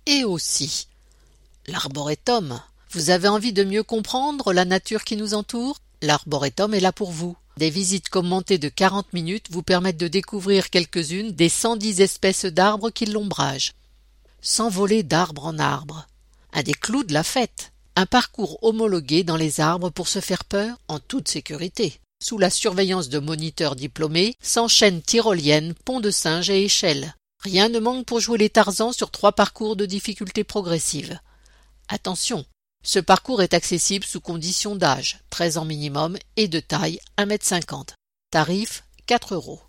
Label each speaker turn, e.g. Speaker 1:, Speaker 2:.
Speaker 1: et aussi l'Arboretum. Vous avez envie de mieux comprendre la nature qui nous entoure? L'Arboretum est là pour vous. Des visites commentées de 40 minutes vous permettent de découvrir quelques-unes des 110 espèces d'arbres qui l'ombragent. S'envoler d'arbre en arbre. Un des clous de la fête. Un parcours homologué dans les arbres pour se faire peur en toute sécurité. Sous la surveillance de moniteurs diplômés, s'enchaînent tyroliennes, ponts de singes et échelles. Rien ne manque pour jouer les Tarzans sur 3 parcours de difficulté progressive. Attention, ce parcours est accessible sous condition d'âge, 13 ans minimum, et de taille 1,50 m. Tarif 4 €.